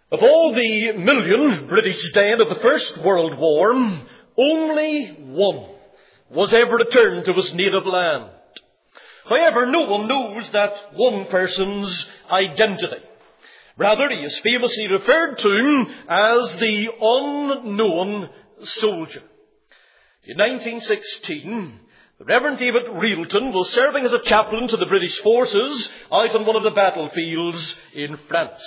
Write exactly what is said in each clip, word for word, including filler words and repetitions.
Of all the million British dead of the First World War, only one was ever returned to his native land. However, no one knows that one person's identity. Rather, he is famously referred to as the unknown soldier. In nineteen sixteen, the Reverend David Reelton was serving as a chaplain to the British forces out on one of the battlefields in France.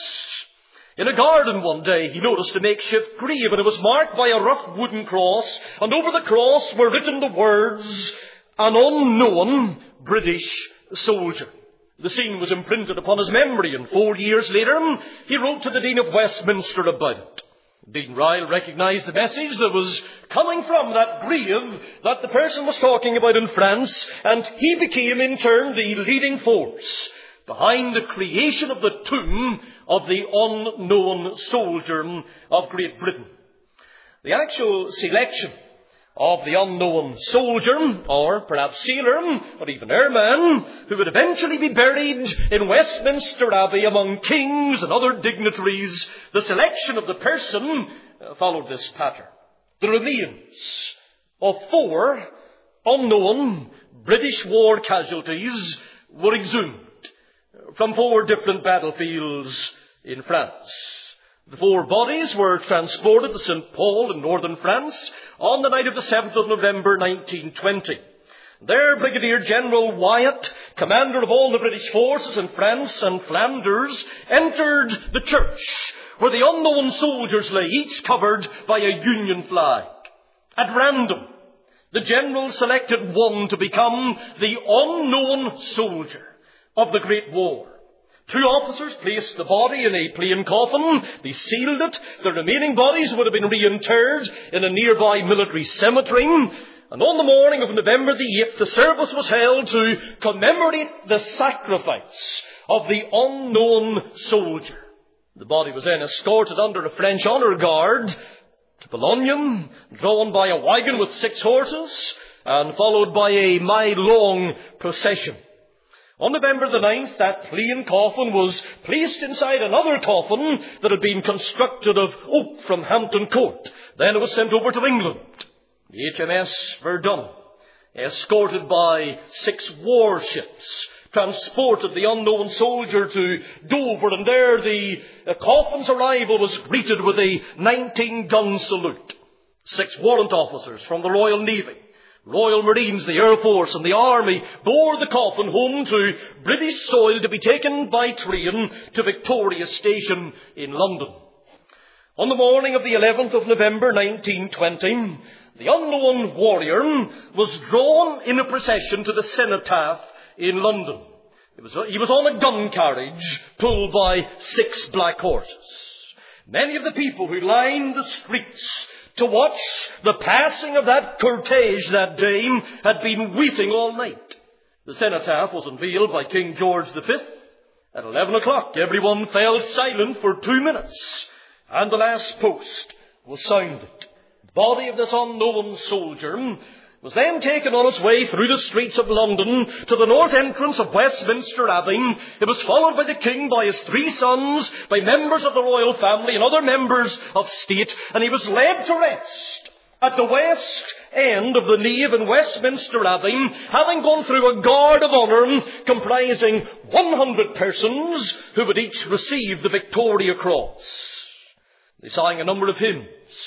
In a garden one day, he noticed a makeshift grave, and it was marked by a rough wooden cross, and over the cross were written the words, "An unknown British soldier." The scene was imprinted upon his memory, and four years later, he wrote to the Dean of Westminster about it. Dean Ryle recognised the message that was coming from that grave that the person was talking about in France, and he became in turn the leading force behind the creation of the tomb of the unknown soldier of Great Britain. The actual selection of the unknown soldier, or perhaps sailor, or even airman, who would eventually be buried in Westminster Abbey among kings and other dignitaries, the selection of the person uh, followed this pattern. The remains of four unknown British war casualties were exhumed from four different battlefields in France. The four bodies were transported to Saint Paul in northern France on the night of the seventh of November nineteen twenty. There, Brigadier General Wyatt, commander of all the British forces in France and Flanders, entered the church where the unknown soldiers lay, each covered by a Union flag. At random, the general selected one to become the unknown soldier of the Great War. Two officers placed the body in a plain coffin. They sealed it. The remaining bodies would have been reinterred in a nearby military cemetery. And on the morning of November the eighth, the service was held to commemorate the sacrifice of the unknown soldier. The body was then escorted under a French honour guard to Boulogne, drawn by a wagon with six horses, and followed by a mile-long procession. On November the ninth, that plain coffin was placed inside another coffin that had been constructed of oak from Hampton Court. Then it was sent over to England. The H M S Verdun, escorted by six warships, transported the unknown soldier to Dover, and there the uh, coffin's arrival was greeted with a nineteen-gun salute. Six warrant officers from the Royal Navy, Royal Marines, the Air Force and the Army bore the coffin home to British soil to be taken by train to Victoria Station in London. On the morning of the eleventh of November nineteen twenty, the unknown warrior was drawn in a procession to the cenotaph in London. It was, he was on a gun carriage pulled by six black horses. Many of the people who lined the streets to watch the passing of that cortege that day had been waiting all night. The cenotaph was unveiled by King George the Fifth. At eleven o'clock, everyone fell silent for two minutes, and the last post was sounded. The body of this unknown soldier was then taken on its way through the streets of London to the north entrance of Westminster Abbey. It was followed by the king, by his three sons, by members of the royal family and other members of state, and he was led to rest at the west end of the nave in Westminster Abbey, having gone through a guard of honour comprising one hundred persons who would each receive the Victoria Cross. They sang a number of hymns: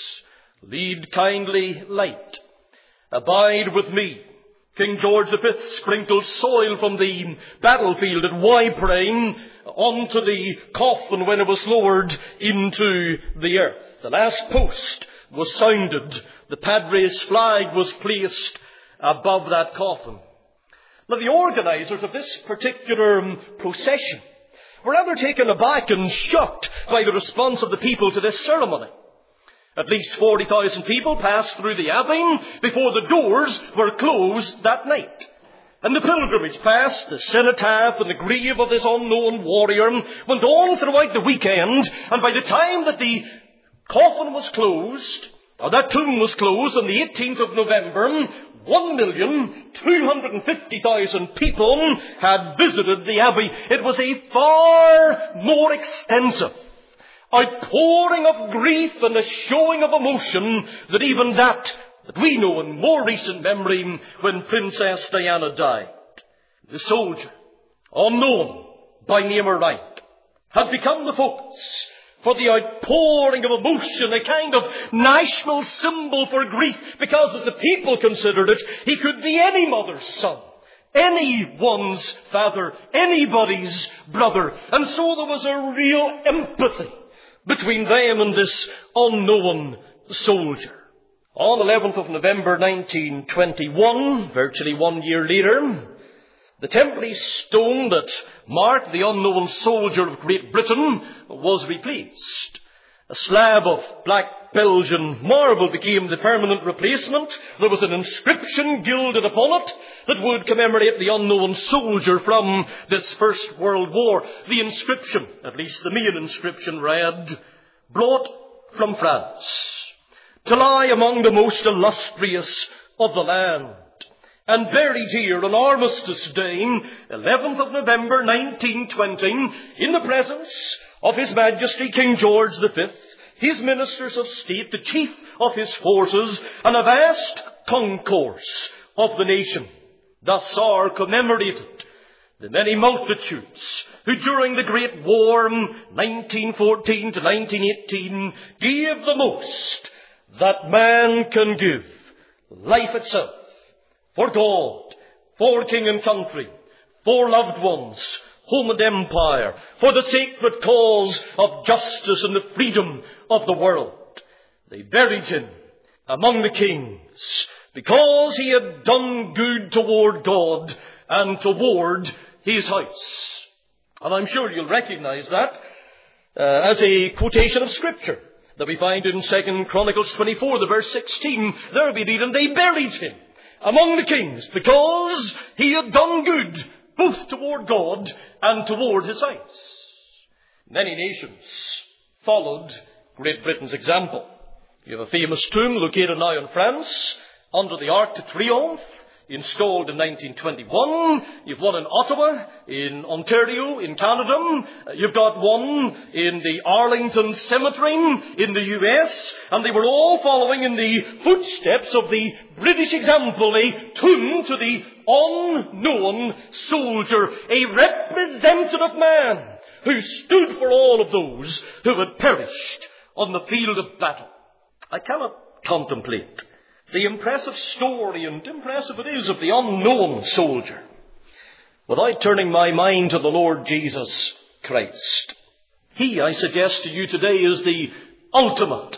"Lead Kindly Light," "Abide with Me." King George the Fifth sprinkled soil from the battlefield at Ypres onto the coffin when it was lowered into the earth. The last post was sounded. The Padre's flag was placed above that coffin. Now, the organisers of this particular procession were rather taken aback and shocked by the response of the people to this ceremony. At least forty thousand people passed through the abbey before the doors were closed that night. And the pilgrimage past the cenotaph and the grave of this unknown warrior went on throughout the weekend, and by the time that the coffin was closed, or that tomb was closed on the eighteenth of November, one million two hundred fifty thousand people had visited the abbey. It was a far more extensive outpouring of grief and a showing of emotion that even that that we know in more recent memory when Princess Diana died. The soldier, unknown by name or rank, had become the focus for the outpouring of emotion, a kind of national symbol for grief, because as the people considered it, he could be any mother's son, anyone's father, anybody's brother. And so there was a real empathy between them and this unknown soldier. On the eleventh of November nineteen twenty-one, virtually one year later, the Temporary stone that marked the unknown soldier of Great Britain was replaced. A slab of black Belgian marble became the permanent replacement. There was an inscription gilded upon it that would commemorate the unknown soldier from this First World War. The inscription, at least the main inscription, read, "Brought from France, to lie among the most illustrious of the land, and buried here on Armistice Day, eleventh of November nineteen twenty, in the presence of His Majesty King George the Fifth, his ministers of state, the chief of his forces, and a vast concourse of the nation. Thus are commemorated the many multitudes who during the Great War, nineteen fourteen to nineteen eighteen, gave the most that man can give, life itself, for God, for king and country, for loved ones, home and empire, for the sacred cause of justice and the freedom of the world. They buried him among the kings because he had done good toward God and toward his house. And I'm sure you'll recognize that uh, as a quotation of Scripture that we find in Second Chronicles twenty-four, the verse sixteen. There we read, "And they buried him among the kings because he had done good both toward God and toward his house." Many nations followed Great Britain's example. You have a famous tomb located now in France under the Arc de Triomphe, installed in nineteen twenty-one. You've one in Ottawa, in Ontario, in Canada. You've got one in the Arlington Cemetery in the U S. And they were all following in the footsteps of the British example, a tomb to the unknown soldier, a representative man who stood for all of those who had perished on the field of battle. I cannot contemplate the impressive story, and impressive it is, of the unknown soldier without turning my mind to the Lord Jesus Christ. He, I suggest to you today, is the ultimate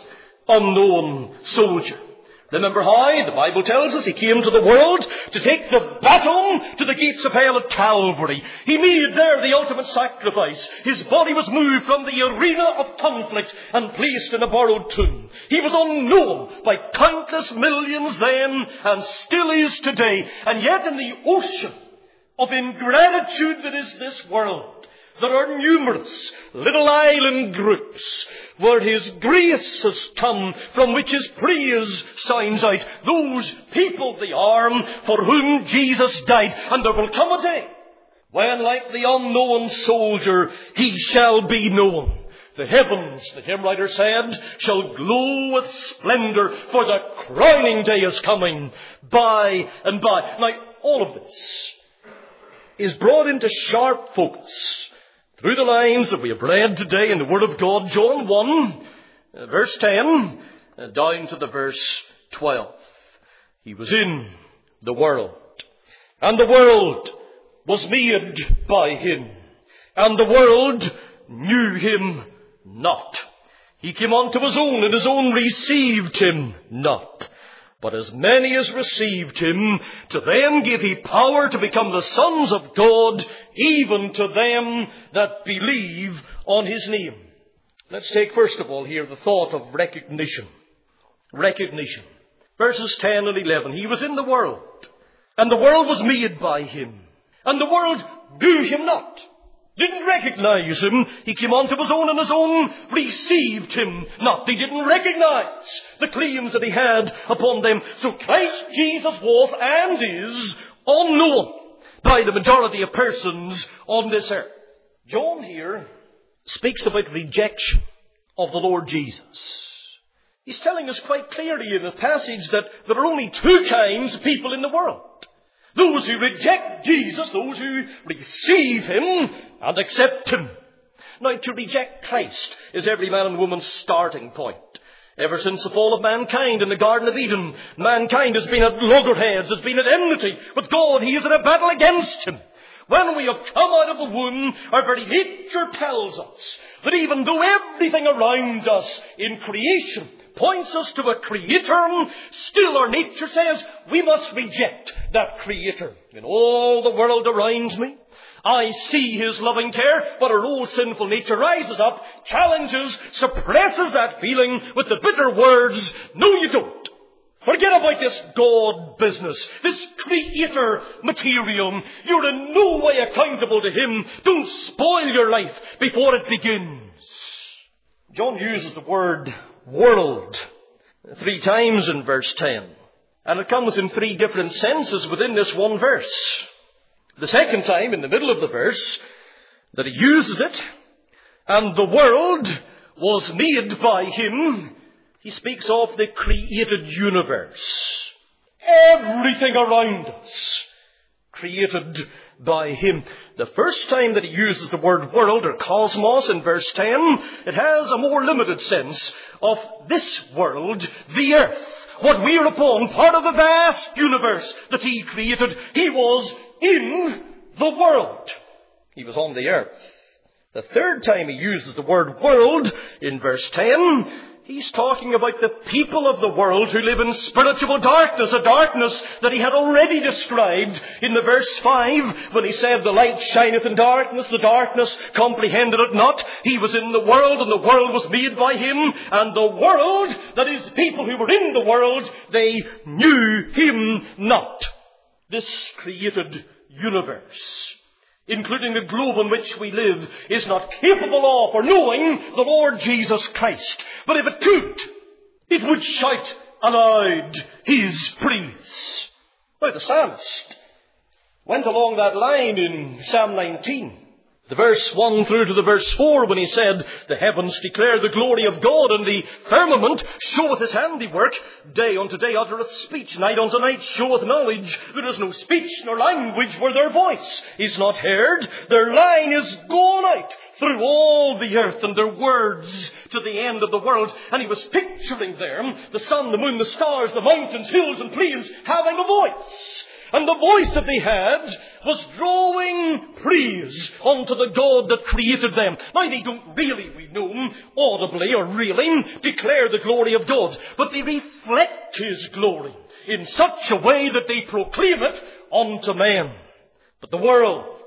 unknown soldier. Remember how the Bible tells us he came to the world to take the baton to the gates of hell at Calvary. He made there the ultimate sacrifice. His body was moved from the arena of conflict and placed in a borrowed tomb. He was unknown by countless millions then and still is today. And yet in the ocean of ingratitude that is this world, there are numerous little island groups where His grace has come, from which His praise sounds out. Those people they are for whom Jesus died. And there will come a day when, like the unknown soldier, He shall be known. The heavens, the hymn writer said, shall glow with splendor, for the crowning day is coming by and by. Now, all of this is brought into sharp focus through the lines that we have read today in the Word of God, John one, uh, verse ten, uh, down to the verse twelve. He was in the world, and the world was made by Him, and the world knew Him not. He came unto His own, and His own received Him not. But as many as received Him, to them gave He power to become the sons of God, even to them that believe on His name. Let's take first of all here the thought of recognition. Recognition. Verses ten and eleven. He was in the world, and the world was made by Him, and the world knew Him not. Didn't recognize Him. He came unto His own, and His own received Him not. They didn't recognize the claims that He had upon them. So Christ Jesus was and is unknown by the majority of persons on this earth. John here speaks about rejection of the Lord Jesus. He's telling us quite clearly in the passage that there are only two kinds of people in the world. Those who reject Jesus, those who receive him and accept him. Now, to reject Christ is every man and woman's starting point. Ever since the fall of mankind in the Garden of Eden, mankind has been at loggerheads, has been at enmity with God. He is in a battle against him. When we have come out of the womb, our very nature tells us that even though everything around us in creation points us to a Creator, still our nature says we must reject that Creator. In all the world around me, I see his loving care, but our old sinful nature rises up, challenges, suppresses that feeling with the bitter words, no you don't. Forget about this God business, this Creator material. You're in no way accountable to him. Don't spoil your life before it begins. John uses the word world three times in verse ten. And it comes in three different senses within this one verse. The second time, in the middle of the verse, that he uses it, and the world was made by him, he speaks of the created universe. Everything around us, created by him. The first time that he uses the word world, or cosmos, in verse ten, it has a more limited sense of this world, the earth. What we are upon, part of the vast universe that he created. He was in the world. He was on the earth. The third time he uses the word world, in verse ten, he's talking about the people of the world who live in spiritual darkness, a darkness that he had already described in the verse five when he said, the light shineth in darkness, the darkness comprehended it not. He was in the world and the world was made by him, and the world, that is, the people who were in the world, they knew him not. This created universe, including the globe in which we live, is not capable of or knowing the Lord Jesus Christ. But if it could, it would shout aloud his praise. Now the psalmist went along that line in Psalm nineteen. The verse one through to the verse four, when he said, the heavens declare the glory of God, and the firmament showeth his handiwork. Day unto day uttereth speech, night unto night showeth knowledge. There is no speech nor language where their voice is not heard. Their line is gone out through all the earth, and their words to the end of the world. And he was picturing there the sun, the moon, the stars, the mountains, hills and plains having a voice. And the voice that they had was drawing praise unto the God that created them. Now they don't really, we know, audibly or really declare the glory of God, but they reflect his glory in such a way that they proclaim it unto men. But the world,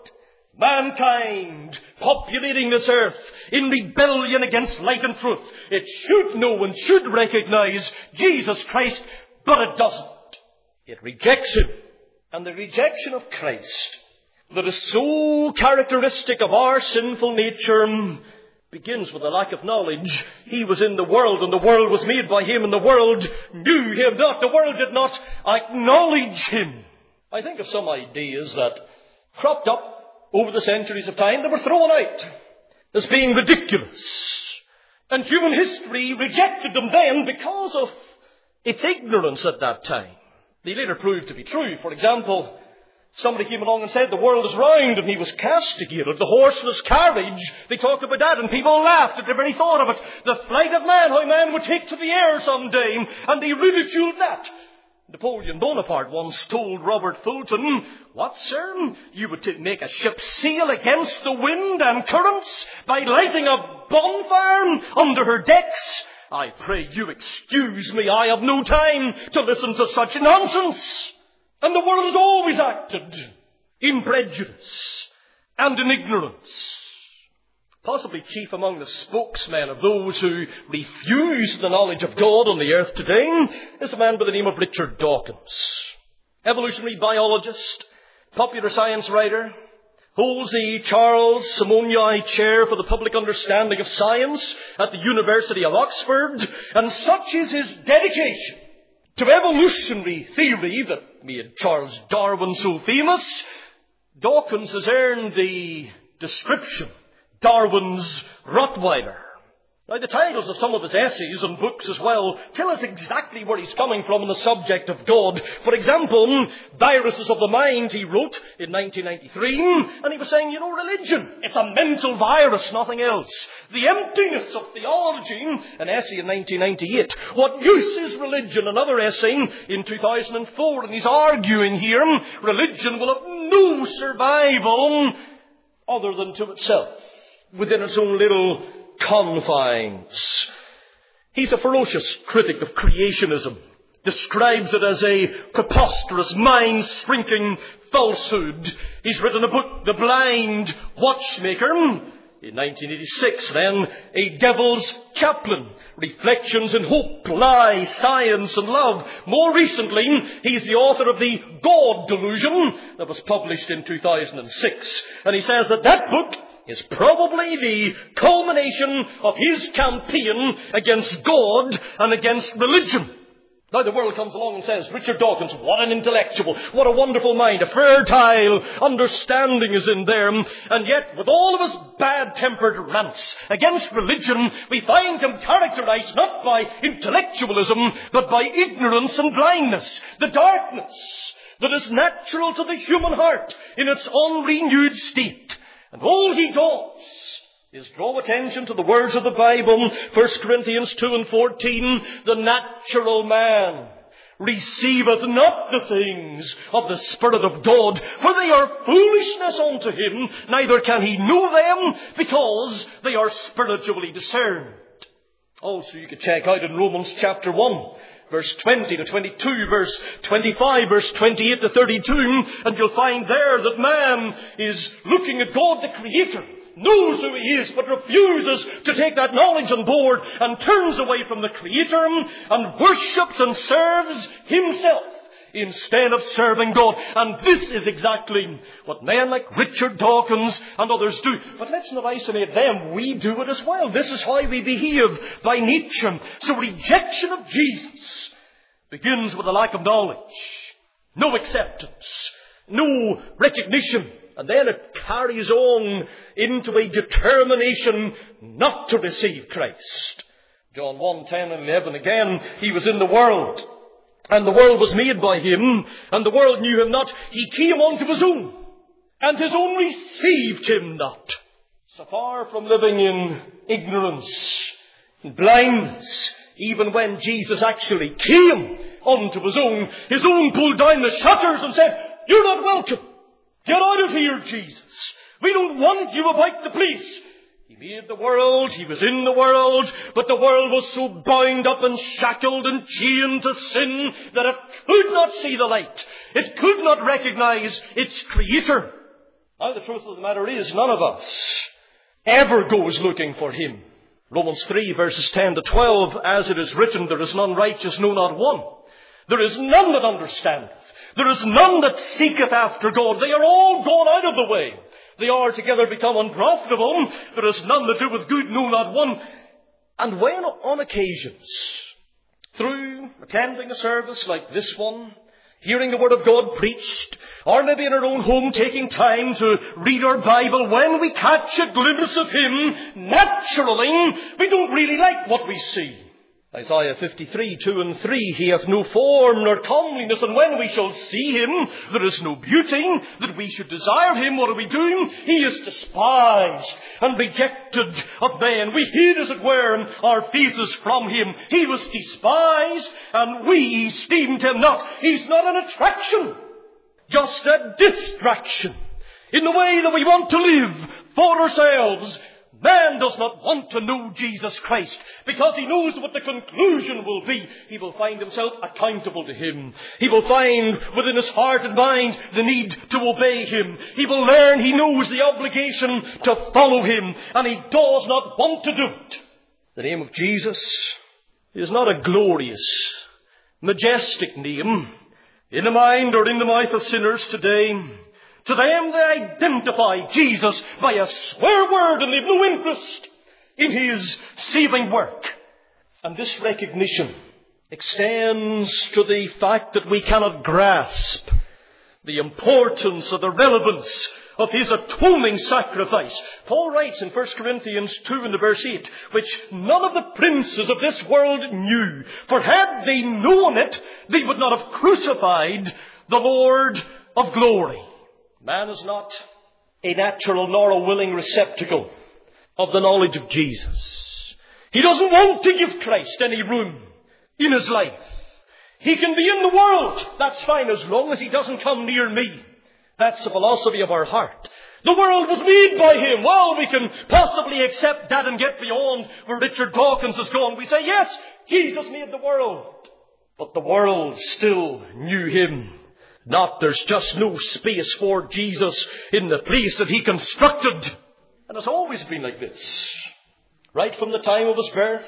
mankind, populating this earth in rebellion against light and truth, it should know and should recognize Jesus Christ, but it doesn't. It rejects him. And the rejection of Christ that is so characteristic of our sinful nature begins with a lack of knowledge. He was in the world, and the world was made by him, and the world knew him not. The world did not acknowledge him. I think of some ideas that cropped up over the centuries of time that were thrown out as being ridiculous. And human history rejected them then because of its ignorance at that time. They later proved to be true. For example, somebody came along and said the world is round, and he was castigated. The horseless carriage, they talked about that, and people laughed at the very thought of it. The flight of man, how man would take to the air someday, and they ridiculed that. Napoleon Bonaparte once told Robert Fulton, what, sir, you would t- make a ship sail against the wind and currents by lighting a bonfire under her decks? I pray you excuse me, I have no time to listen to such nonsense. And the world has always acted in prejudice and in ignorance. Possibly chief among the spokesmen of those who refuse the knowledge of God on the earth today is a man by the name of Richard Dawkins. Evolutionary biologist, popular science writer, holds the Charles Simonyi Chair for the Public Understanding of Science at the University of Oxford, and such is his dedication to evolutionary theory that made Charles Darwin so famous. Dawkins has earned the description Darwin's Rottweiler. Now, the titles of some of his essays and books as well tell us exactly where he's coming from on the subject of God. For example, Viruses of the Mind he wrote in nineteen ninety-three, and he was saying, you know, religion, it's a mental virus, nothing else. The emptiness of theology, an essay in nineteen ninety-eight. What use is religion? Another essay in two thousand four, and he's arguing here, religion will have no survival other than to itself, within its own little confines. He's a ferocious critic of creationism, describes it as a preposterous, mind-shrinking falsehood. He's written a book, The Blind Watchmaker, in nineteen eighty-six, then, A Devil's Chaplain, Reflections in Hope, Lie, Science and Love. More recently, he's the author of The God Delusion, that was published in two thousand six. And he says that that book is probably the culmination of his campaign against God and against religion. Now the world comes along and says, Richard Dawkins, what an intellectual, what a wonderful mind, a fertile understanding is in there. And yet, with all of his bad-tempered rants against religion, we find him characterized not by intellectualism, but by ignorance and blindness, the darkness that is natural to the human heart in its unrenewed state. And all he does is draw attention to the words of the Bible, First Corinthians two and fourteen, the natural man receiveth not the things of the Spirit of God, for they are foolishness unto him, neither can he know them, because they are spiritually discerned. Also, you can check out in Romans chapter one, verse twenty to twenty-two, verse twenty-five, verse twenty-eight to thirty-two, and you'll find there that man is looking at God the Creator, knows who he is, but refuses to take that knowledge on board and turns away from the Creator and worships and serves himself instead of serving God. And this is exactly what men like Richard Dawkins and others do. But let's not isolate them. We do it as well. This is how we behave by nature. So rejection of Jesus begins with a lack of knowledge, no acceptance, no recognition. And then it carries on into a determination not to receive Christ. John one, ten and eleven again, he was in the world, and the world was made by him, and the world knew him not. He came unto his own, and his own received him not. So far from living in ignorance and blindness, even when Jesus actually came unto his own, his own pulled down the shutters and said, "You're not welcome. Get out of here, Jesus. We don't want you about the place." He made the world, he was in the world, but the world was so bound up and shackled and chained to sin that it could not see the light. It could not recognize its Creator. Now the truth of the matter is, none of us ever goes looking for him. Romans three verses ten to twelve, as it is written, there is none righteous, no, not one. There is none that understandeth. There is none that seeketh after God. They are all gone out of the way. They are together become unprofitable. There is none that doeth good, no, not one. And when on occasions, through attending a service like this one, hearing the Word of God preached, or maybe in our own home taking time to read our Bible, when we catch a glimpse of him, naturally, we don't really like what we see. Isaiah fifty-three, two and three, he hath no form nor comeliness, and when we shall see him, there is no beauty, that we should desire him. What are we doing? He is despised and rejected of men. We hid, as it were, our faces from him. He was despised, and we esteemed him not. He's not an attraction, just a distraction in the way that we want to live for ourselves. Man does not want to know Jesus Christ because he knows what the conclusion will be. He will find himself accountable to him. He will find within his heart and mind the need to obey him. He will learn he knows the obligation to follow him, and he does not want to do it. The name of Jesus is not a glorious, majestic name in the mind or in the mouth of sinners today. To them they identify Jesus by a swear word, and they have no interest in his saving work. And this recognition extends to the fact that we cannot grasp the importance or the relevance of his atoning sacrifice. Paul writes in First Corinthians two and verse eight, which none of the princes of this world knew. For had they known it, they would not have crucified the Lord of glory. Man is not a natural nor a willing receptacle of the knowledge of Jesus. He doesn't want to give Christ any room in his life. He can be in the world. That's fine as long as he doesn't come near me. That's the philosophy of our heart. The world was made by him. Well, we can possibly accept that and get beyond where Richard Dawkins has gone. We say, yes, Jesus made the world. But the world still knew him not. There's just no space for Jesus in the place that he constructed. And it's always been like this. Right from the time of his birth,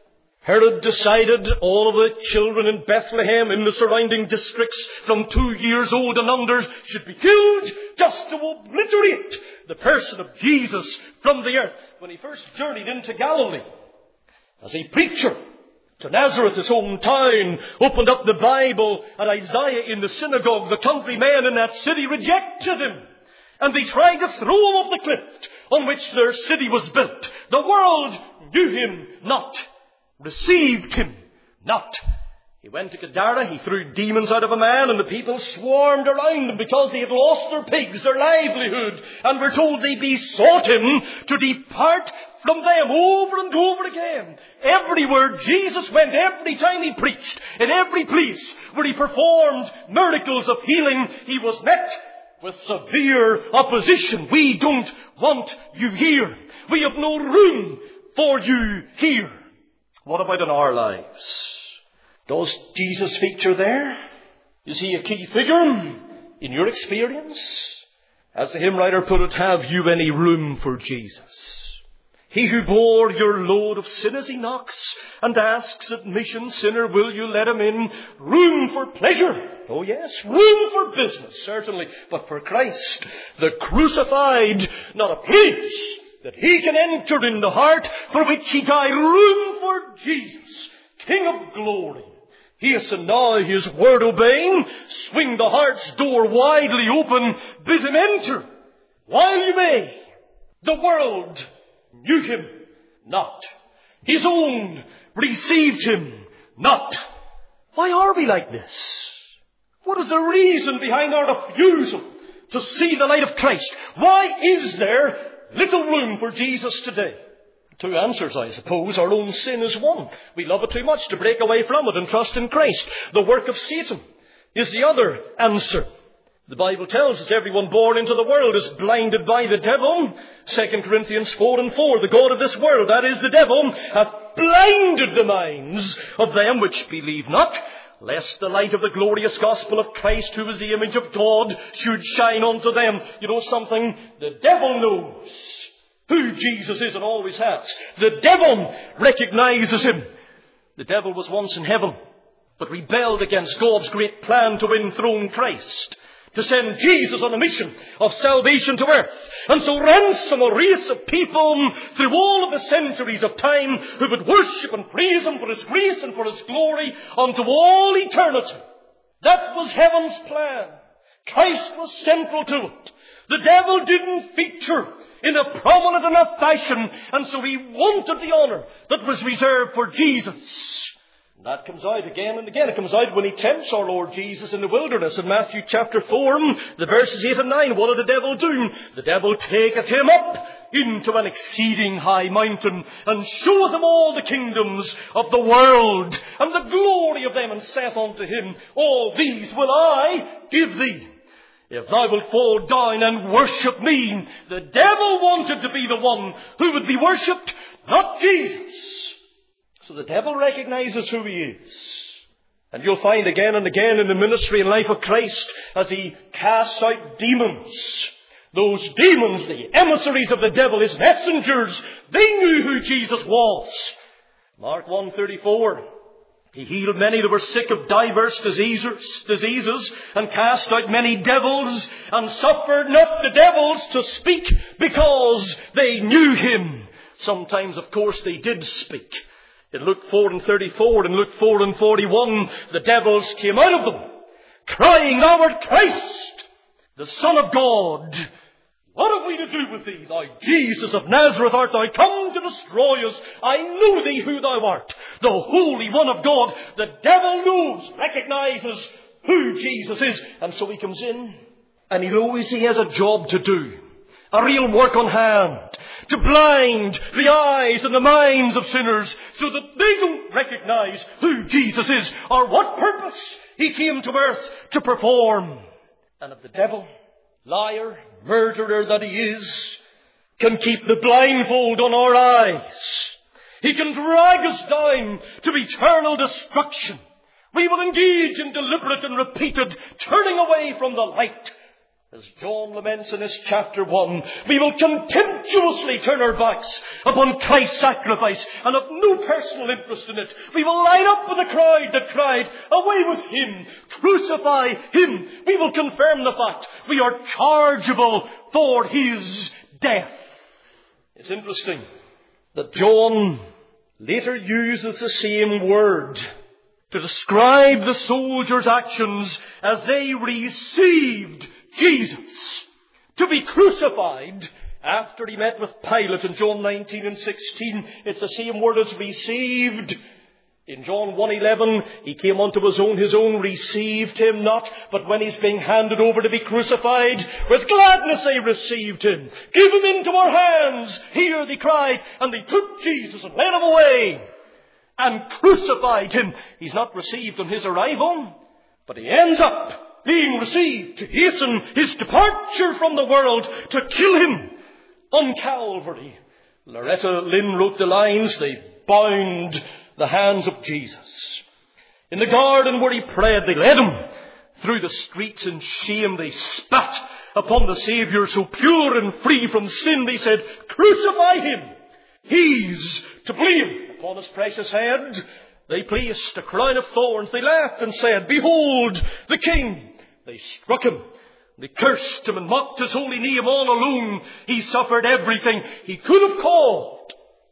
Herod decided all of the children in Bethlehem in the surrounding districts from two years old and under should be killed just to obliterate the person of Jesus from the earth. When he first journeyed into Galilee as a preacher to Nazareth, his hometown, opened up the Bible at Isaiah in the synagogue, the countrymen in that city rejected him. And they tried to throw him off the cliff on which their city was built. The world knew him not. Received him not. He went to Gadara, he threw demons out of a man, and the people swarmed around him because they had lost their pigs, their livelihood, and were told they besought him to depart from them over and over again. Everywhere Jesus went, every time he preached, in every place where he performed miracles of healing, he was met with severe opposition. We don't want you here. We have no room for you here. What about in our lives? Does Jesus feature there? Is he a key figure in your experience? As the hymn writer put it, have you any room for Jesus? He who bore your load of sin, as he knocks and asks admission, sinner, will you let him in? Room for pleasure. Oh yes, room for business, certainly. But for Christ, the crucified, not a place that he can enter in the heart for which he died. Room for Jesus, King of glory. Hasten now, his word obeying, swing the heart's door widely open, bid him enter while you may. The world knew him not. His own received him not. Why are we like this? What is the reason behind our refusal to see the light of Christ? Why is there little room for Jesus today? Two answers, I suppose. Our own sin is one. We love it too much to break away from it and trust in Christ. The work of Satan is the other answer. The Bible tells us everyone born into the world is blinded by the devil. Second Corinthians four and four, the God of this world, that is the devil, hath blinded the minds of them which believe not, lest the light of the glorious gospel of Christ, who is the image of God, should shine unto them. You know something? The devil knows who Jesus is and always has. The devil recognizes him. The devil was once in heaven, but rebelled against God's great plan to enthrone Christ, to send Jesus on a mission of salvation to earth, and so ransom a race of people through all of the centuries of time who would worship and praise him for his grace and for his glory unto all eternity. That was heaven's plan. Christ was central to it. The devil didn't feature in a prominent enough fashion, and so he wanted the honor that was reserved for Jesus. That comes out again and again. It comes out when he tempts our Lord Jesus in the wilderness in Matthew chapter four, the verses eight and nine. What did the devil do? The devil taketh him up into an exceeding high mountain, and showeth him all the kingdoms of the world, and the glory of them, and saith unto him, all these will I give thee, if thou wilt fall down and worship me. The devil wanted to be the one who would be worshipped, not Jesus. So the devil recognizes who he is. And you'll find again and again in the ministry and life of Christ, as he casts out demons, those demons, the emissaries of the devil, his messengers, they knew who Jesus was. Mark one thirty-four. He healed many that were sick of diverse diseases, diseases, and cast out many devils, and suffered not the devils to speak, because they knew him. Sometimes, of course, they did speak. In Luke four and thirty-four and Luke four and forty-one, the devils came out of them, crying, Thou art Christ, the Son of God. What have we to do with thee, thou Jesus of Nazareth? Art thou come to destroy us? I know thee who thou art, the Holy One of God. The devil knows, recognizes who Jesus is. And so he comes in, and he knows he has a job to do. A real work on hand. To blind the eyes and the minds of sinners so that they don't recognize who Jesus is or what purpose he came to earth to perform. And if the devil, liar, murderer that he is, can keep the blindfold on our eyes, he can drag us down to eternal destruction, we will engage in deliberate and repeated turning away from the light. As John laments in his chapter one, we will contemptuously turn our backs upon Christ's sacrifice and have no personal interest in it. We will line up with the crowd that cried, away with him, crucify him. We will confirm the fact we are chargeable for his death. It's interesting that John later uses the same word to describe the soldiers' actions as they received Jesus to be crucified after he met with Pilate in John nineteen and sixteen. It's the same word as received. In John one eleven, he came unto his own, his own received him not, but when he's being handed over to be crucified, with gladness they received him. Give him into our hands, here they cried, and they took Jesus and led him away and crucified him. He's not received on his arrival, but he ends up being received to hasten his departure from the world, to kill him on Calvary. Loretta Lynn wrote the lines, they bound the hands of Jesus. In the garden where he prayed, they led him through the streets in shame. They spat upon the Saviour, so pure and free from sin. They said, crucify him. He's to blame. Upon his precious head they placed a crown of thorns. They laughed and said, behold the King. They struck him. They cursed him and mocked his holy name all alone. He suffered everything. He could have called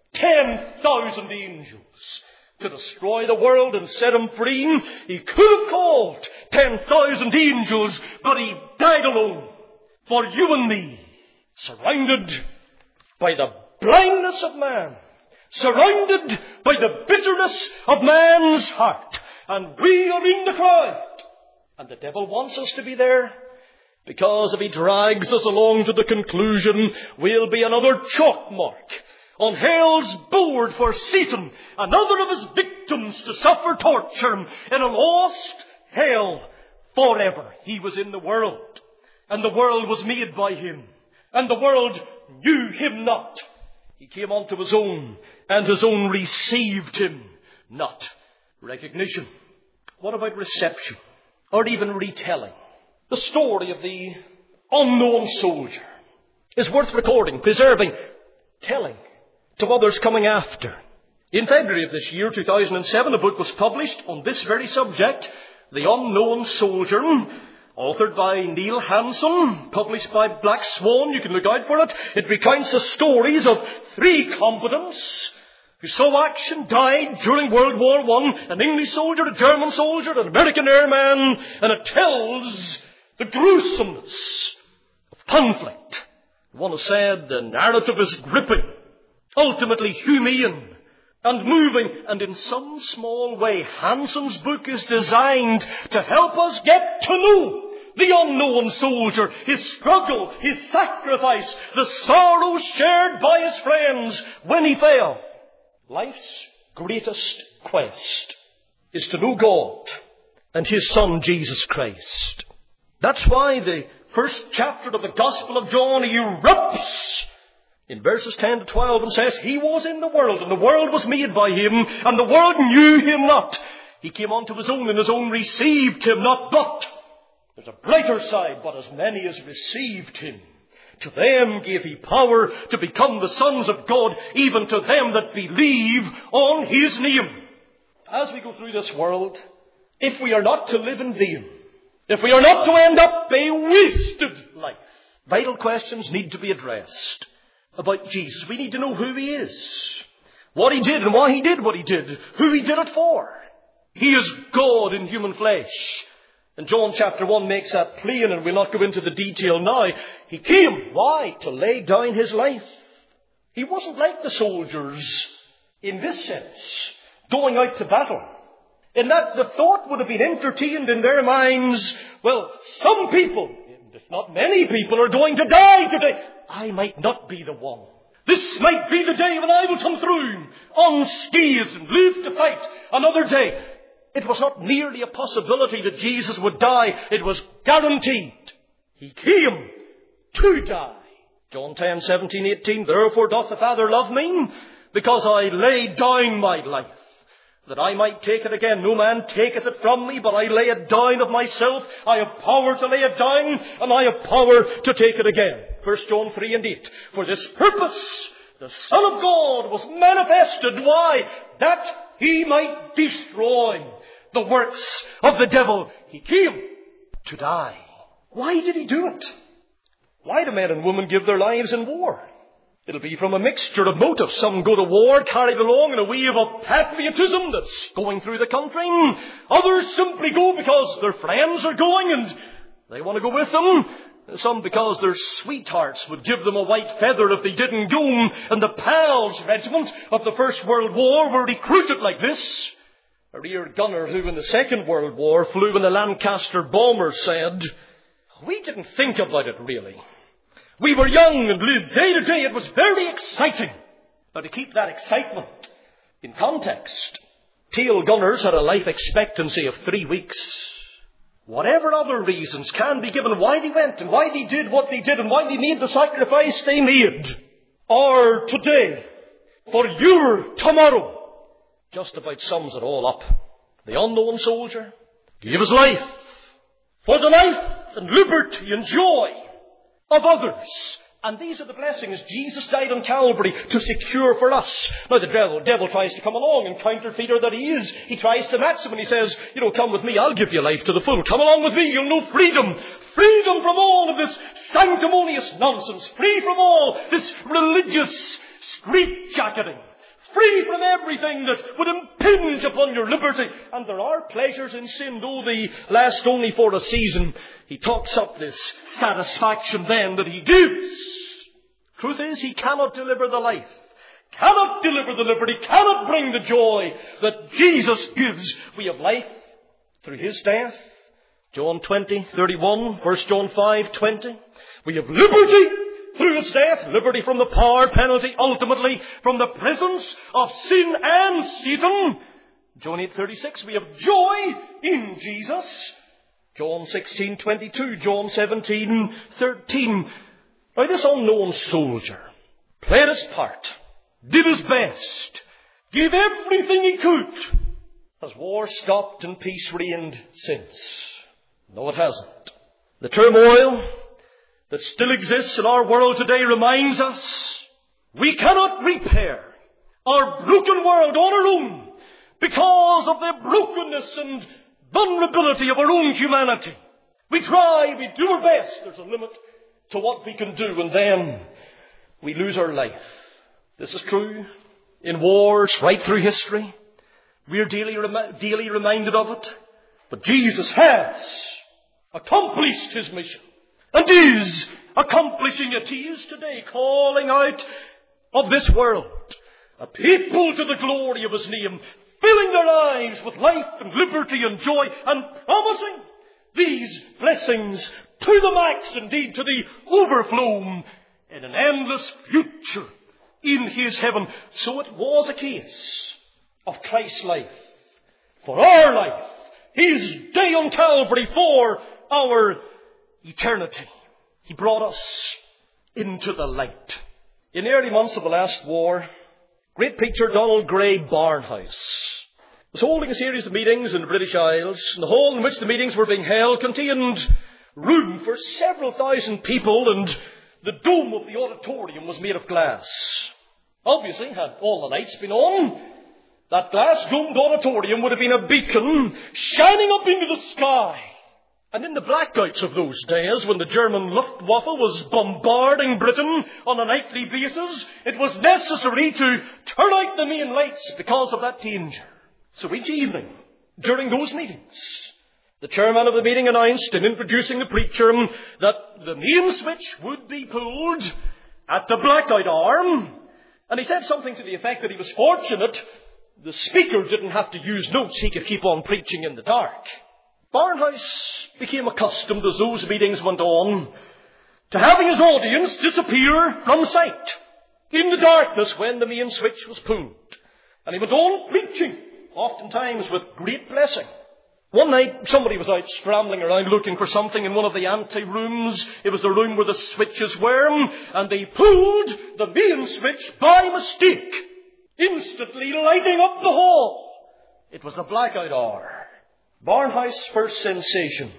ten thousand angels to destroy the world and set him free. He could have called ten thousand angels, but he died alone for you and me, surrounded by the blindness of man, surrounded by the bitterness of man's heart. And we are in the crowd. And the devil wants us to be there, because if he drags us along to the conclusion, we'll be another chalk mark on hell's board for Satan, another of his victims to suffer torture in a lost hell forever. He was in the world, and the world was made by him, and the world knew him not. He came unto his own, and his own received him not. Recognition. What about reception? Or even retelling? The story of the unknown soldier is worth recording, preserving, telling to others coming after. In February of this year, two thousand seven, a book was published on this very subject, The Unknown Soldier, authored by Neil Hansen, published by Black Swan. You can look out for it. It recounts the stories of three combatants who saw action, died during World War One, an English soldier, a German soldier, an American airman, and it tells the gruesomeness of conflict. One has said the narrative is gripping, ultimately humane and moving, and in some small way Hansen's book is designed to help us get to know the unknown soldier, his struggle, his sacrifice, the sorrow shared by his friends when he fell. Life's greatest quest is to know God and his Son, Jesus Christ. That's why the first chapter of the Gospel of John erupts in verses ten to twelve and says, he was in the world, and the world was made by him, and the world knew him not. He came unto his own, and his own received him not. But there's a brighter side. But as many as received him, to them gave he power to become the sons of God, even to them that believe on his name. As we go through this world, if we are not to live in vain, if we are not to end up a wasted life, vital questions need to be addressed about Jesus. We need to know who he is, what he did and why he did what he did, who he did it for. He is God in human flesh. And John chapter one makes that plain, and we'll not go into the detail now. He came, why? To lay down his life. He wasn't like the soldiers in this sense, going out to battle. In that the thought would have been entertained in their minds, well, some people, if not many people, are going to die today. I might not be the one. This might be the day when I will come through unscathed and live to fight another day. It was not merely a possibility that Jesus would die. It was guaranteed. He came to die. John ten, seventeen, eighteen, therefore doth the Father love me, because I laid down my life, that I might take it again. No man taketh it from me, but I lay it down of myself. I have power to lay it down, and I have power to take it again. First John three and eight. For this purpose the Son of God was manifested. Why? That he might destroy the works of the devil. He came to die. Why did he do it? Why do men and women give their lives in war? It'll be from a mixture of motives. Some go to war carried along in a wave of patriotism that's going through the country. Others simply go because their friends are going and they want to go with them. Some because their sweethearts would give them a white feather if they didn't go. And the Pals Regiment of the First World War were recruited like this. A rear gunner who in the Second World War flew in the Lancaster bomber said, we didn't think about it really. We were young and lived day to day. It was very exciting. Now to keep that excitement in context, tail gunners had a life expectancy of three weeks. Whatever other reasons can be given why they went and why they did what they did and why they made the sacrifice they made, or today, for your tomorrow, just about sums it all up. The unknown soldier gave his life for the life and liberty and joy of others. And these are the blessings Jesus died on Calvary to secure for us. Now the devil, devil tries to come along, and counterfeiter that he is, he tries to match him and he says, you know, come with me, I'll give you life to the full. Come along with me, you'll know freedom. Freedom from all of this sanctimonious nonsense. Free from all this religious street-jacketing. Free from everything that would impinge upon your liberty. And there are pleasures in sin, though they last only for a season. He talks up this satisfaction then that he gives. Truth is, he cannot deliver the life, cannot deliver the liberty, cannot bring the joy that Jesus gives. We have life through his death. John twenty, thirty-one, First John five, twenty. We have liberty through his death, liberty from the power, penalty, ultimately from the presence of sin and Satan. John eight, thirty-six, we have joy in Jesus. John sixteen, twenty-two, John seventeen, thirteen. Now this unknown soldier played his part, did his best, gave everything he could. Has war stopped and peace reigned since? No, it hasn't. The turmoil that still exists in our world today reminds us we cannot repair our broken world on our own because of the brokenness and vulnerability of our own humanity. We try, we do our best. There's a limit to what we can do, and then we lose our life. This is true in wars right through history. We're daily, rem- daily reminded of it. But Jesus has accomplished his mission and is accomplishing it. He is today calling out of this world a people to the glory of his name, filling their lives with life and liberty and joy, and promising these blessings to the max, indeed to the overflow, in an endless future in his heaven. So it was a case of Christ's life for our life, his day on Calvary for our eternity. He brought us into the light. In the early months of the last war, great preacher Donald Gray Barnhouse was holding a series of meetings in the British Isles, and the hall in which the meetings were being held contained room for several thousand people, and the dome of the auditorium was made of glass. Obviously, had all the lights been on, that glass-domed auditorium would have been a beacon shining up into the sky. And in the blackouts of those days, when the German Luftwaffe was bombarding Britain on a nightly basis, it was necessary to turn out the main lights because of that danger. So each evening, during those meetings, The chairman of the meeting announced in introducing the preacher that the main switch would be pulled at the blackout hour. And he said something to the effect that he was fortunate the speaker didn't have to use notes. He could keep on preaching in the dark. Barnhouse became accustomed, as those meetings went on, to having his audience disappear from sight in the darkness when the main switch was pulled. And he went on preaching, oftentimes with great blessing. One night, somebody was out scrambling around looking for something in one of the ante-rooms. It was the room where the switches were, and they pulled the main switch by mistake, instantly lighting up the hall. It was the blackout hour. Barnhouse's first sensation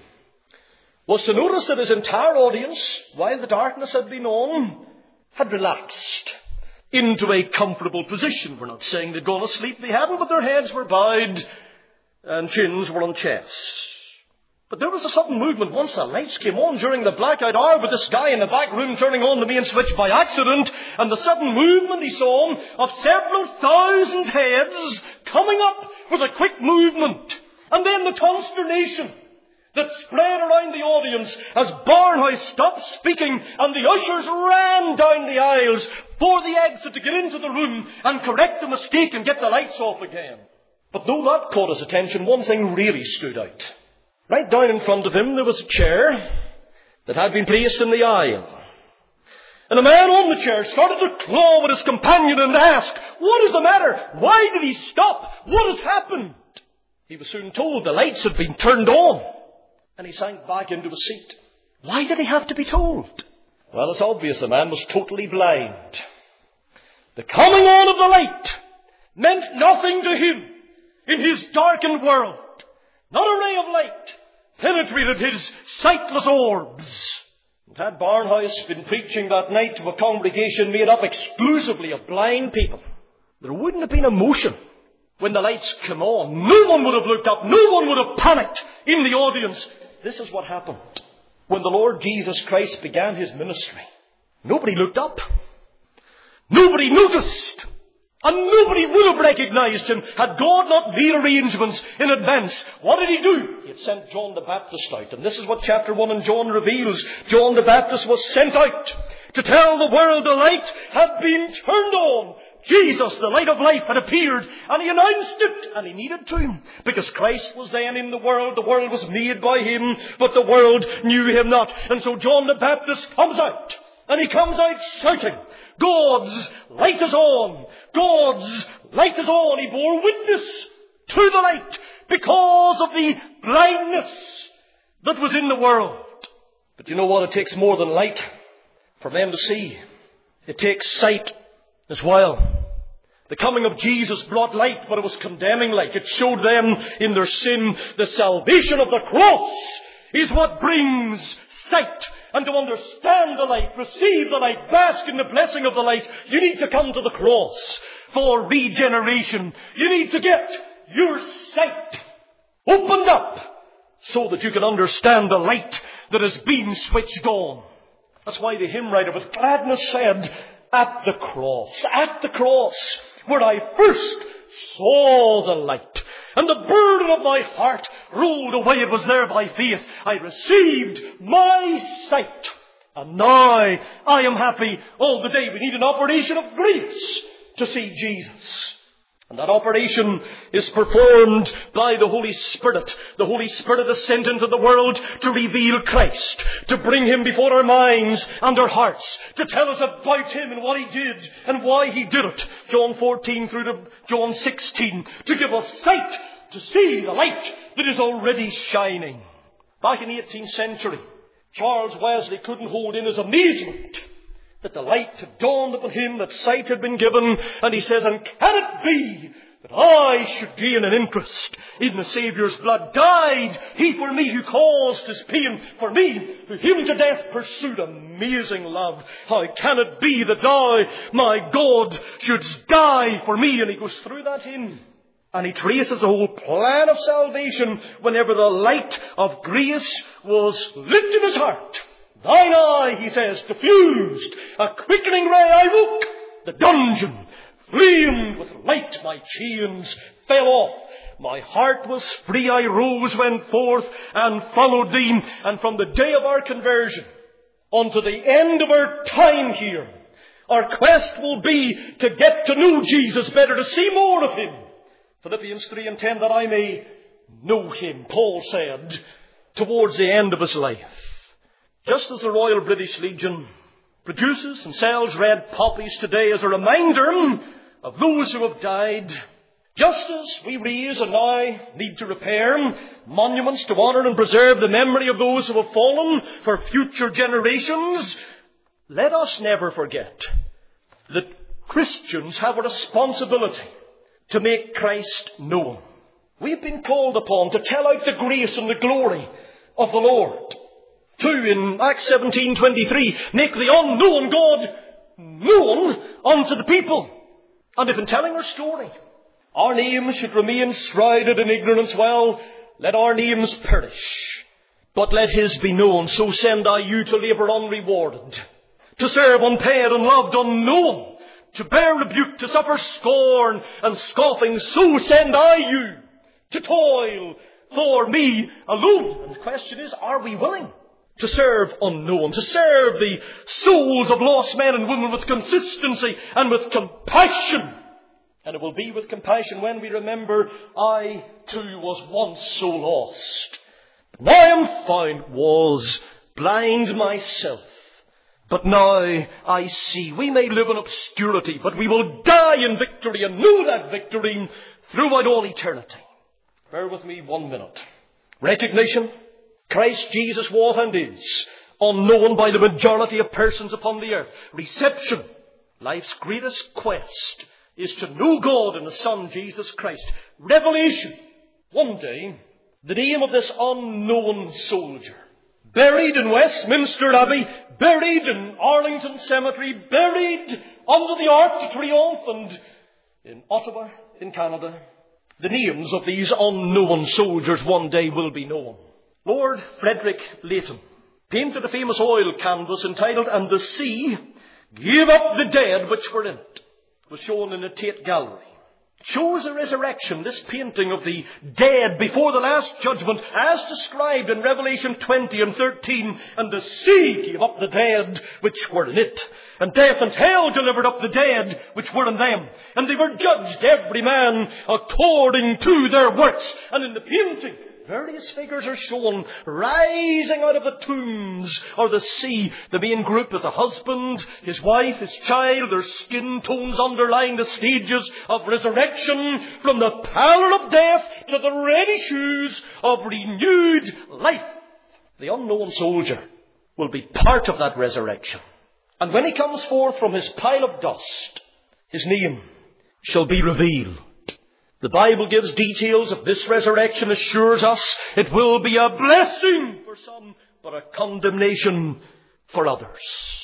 was to notice that his entire audience, while the darkness had been on, had relaxed into a comfortable position. We're not saying they'd gone asleep. They hadn't, but their heads were bowed and chins were on chests. But there was a sudden movement once the lights came on during the blackout hour, with this guy in the back room turning on the main switch by accident, and the sudden movement he saw of several thousand heads coming up with a quick movement. And then the consternation that spread around the audience as Barnhouse stopped speaking and the ushers ran down the aisles for the exit to get into the room and correct the mistake and get the lights off again. But though that caught his attention, one thing really stood out. Right down in front of him there was a chair that had been placed in the aisle. And a man on the chair started to claw with his companion and ask, "What is the matter? Why did he stop? What has happened?" He was soon told the lights had been turned on, and he sank back into his seat. Why did he have to be told? Well, it's obvious the man was totally blind. The coming on of the light meant nothing to him in his darkened world. Not a ray of light penetrated his sightless orbs. And had Barnhouse been preaching that night to a congregation made up exclusively of blind people, there wouldn't have been emotion when the lights came on. No one would have looked up. No one would have panicked in the audience. This is what happened when the Lord Jesus Christ began his ministry. Nobody looked up. Nobody noticed. And nobody would have recognized him had God not made arrangements in advance. What did he do? He had sent John the Baptist out. And this is what chapter one in John reveals. John the Baptist was sent out to tell the world the light had been turned on. Jesus, the light of life, had appeared, and he announced it, and he needed to, because Christ was then in the world. The world was made by him, but the world knew him not. And so John the Baptist comes out, and he comes out shouting, "God's light is on! God's light is on!" He bore witness to the light because of the blindness that was in the world. But you know what? It takes more than light for men to see. It takes sight as well. The coming of Jesus brought light, but it was condemning light. It showed them in their sin. The salvation of the cross is what brings sight. And to understand the light, receive the light, bask in the blessing of the light, you need to come to the cross for regeneration. You need to get your sight opened up so that you can understand the light that has been switched on. That's why the hymn writer with gladness said, "At the cross, at the cross, where I first saw the light, and the burden of my heart rolled away. It was there by faith I received my sight. And now I am happy all the day." We need an operation of grace to see Jesus. And that operation is performed by the Holy Spirit. The Holy Spirit is sent into the world to reveal Christ, to bring him before our minds and our hearts, to tell us about him and what he did and why he did it. John fourteen through to John sixteen, to give us sight to see the light that is already shining. Back in the eighteenth century, Charles Wesley couldn't hold in his amazement that the light had dawned upon him, that sight had been given, and he says, "And can it be that I should gain an interest in the Saviour's blood? Died he for me who caused his pain, for me who him to death pursued. Amazing love. How can it be that thou, my God, shouldst die for me?" And he goes through that hymn, and he traces the whole plan of salvation whenever the light of grace was lit in his heart. "Thine eye," he says, "diffused a quickening ray. I woke, the dungeon flamed with light. My chains fell off, My heart was free, I rose, went forth, and followed thee. And from the day of our conversion unto the end of our time here, our quest will be to get to know Jesus better, to see more of him. Philippians three and ten, that I may know him, Paul said, towards the end of his life. Just as the Royal British Legion produces and sells red poppies today as a reminder of those who have died, just as we raise and now need to repair monuments to honour and preserve the memory of those who have fallen for future generations, let us never forget that Christians have a responsibility to make Christ known. We've been called upon to tell out the grace and the glory of the Lord. Two, in Acts seventeen twenty-three, make the unknown God known unto the people. And if in telling our story, our names should remain shrouded in ignorance, well, let our names perish. But let his be known. So send I you to labour unrewarded, to serve unpaid and loved unknown, to bear rebuke, to suffer scorn and scoffing. So send I you to toil for me alone. And the question is, are we willing to serve unknown, to serve the souls of lost men and women with consistency and with compassion? And it will be with compassion when we remember, I too was once so lost. Now I am found, was blind myself, but now I see. We may live in obscurity, but we will die in victory and know that victory throughout all eternity. Bear with me one minute. Recognition. Christ Jesus was and is unknown by the majority of persons upon the earth. Reception. Life's greatest quest is to know God and the Son, Jesus Christ. Revelation. One day, the name of this unknown soldier, buried in Westminster Abbey, buried in Arlington Cemetery, buried under the Arc de Triomphe, and in Ottawa, in Canada, the names of these unknown soldiers one day will be known. Lord Frederick Leighton painted a famous oil canvas entitled, And the Sea Gave Up the Dead Which Were in It. It was shown in the Tate Gallery. It shows the resurrection, this painting of the dead before the last judgment, as described in Revelation twenty and thirteen. And the sea gave up the dead which were in it, and death and hell delivered up the dead which were in them. And they were judged, every man according to their works. And in the painting, various figures are shown rising out of the tombs or the sea. The main group is a husband, his wife, his child, their skin tones underlying the stages of resurrection, from the pallor of death to the ready shoes of renewed life. The unknown soldier will be part of that resurrection. And when he comes forth from his pile of dust, his name shall be revealed. The Bible gives details of this resurrection, assures us it will be a blessing for some, but a condemnation for others.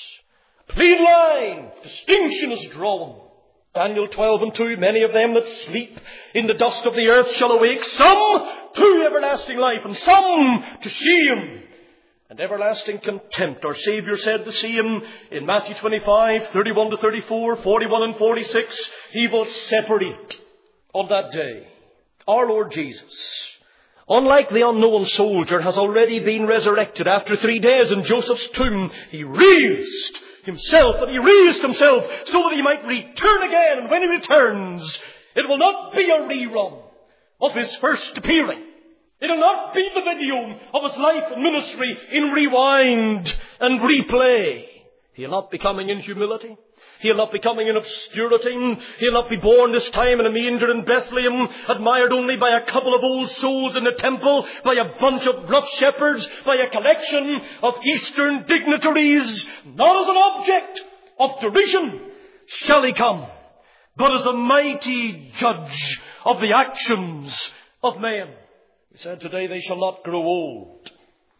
Plain line, distinction is drawn. Daniel twelve and two, many of them that sleep in the dust of the earth shall awake, some to everlasting life, and some to shame and everlasting contempt. Our Saviour said the same in Matthew twenty-five, thirty-one to thirty-four, forty-one and forty-six. He will separate on that day our Lord Jesus, unlike the unknown soldier, has already been resurrected after three days in Joseph's tomb. He raised himself, and he raised himself so that he might return again. And when he returns, it will not be a rerun of his first appearing. It will not be the video of his life and ministry in rewind and replay. He'll not be coming in humility. He'll not be coming in obscurity. He'll not be born this time in a manger in Bethlehem, admired only by a couple of old souls in the temple, by a bunch of rough shepherds, by a collection of Eastern dignitaries. Not as an object of derision shall he come, but as a mighty judge of the actions of men. He said, today they shall not grow old,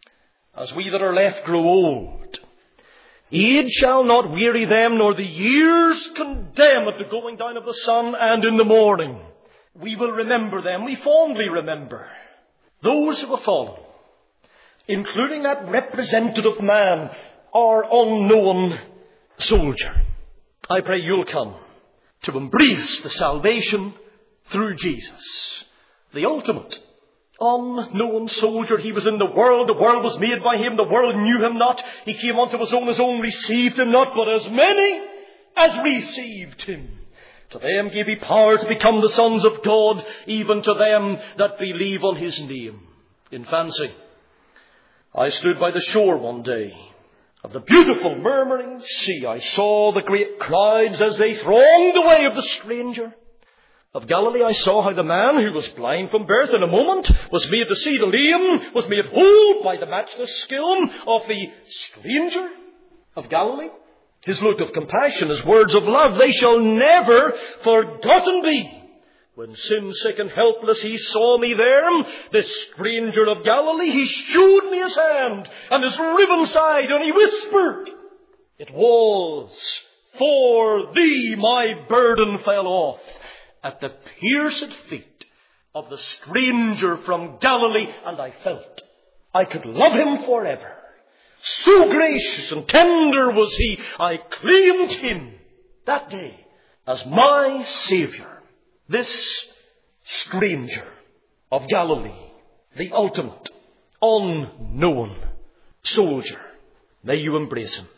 as we that are left grow old. Age shall not weary them, nor the years condemn at the going down of the sun and in the morning. We will remember them. We fondly remember those who have fallen, including that representative man, our unknown soldier. I pray you'll come to embrace the salvation through Jesus the ultimate, unknown soldier. He was in the world. The world was made by him. The world knew him not. He came unto his own. His own received him not. But as many as received him, to them gave he power to become the sons of God, even to them that believe on his name. In fancy, I stood by the shore one day of the beautiful murmuring sea. I saw the great crowds as they thronged the way of the stranger of Galilee. I saw how the man who was blind from birth in a moment was made to see, the lame was made whole by the matchless skill of the stranger of Galilee. His look of compassion, his words of love, they shall never forgotten be. When sin-sick and helpless he saw me there, this stranger of Galilee, he shewed me his hand and his riven side, and he whispered, "It was for thee my burden fell off at the pierced feet of the stranger from Galilee, and I felt I could love him forever. So gracious and tender was he, I claimed him that day as my Saviour." This stranger of Galilee, the ultimate, unknown soldier. May you embrace him.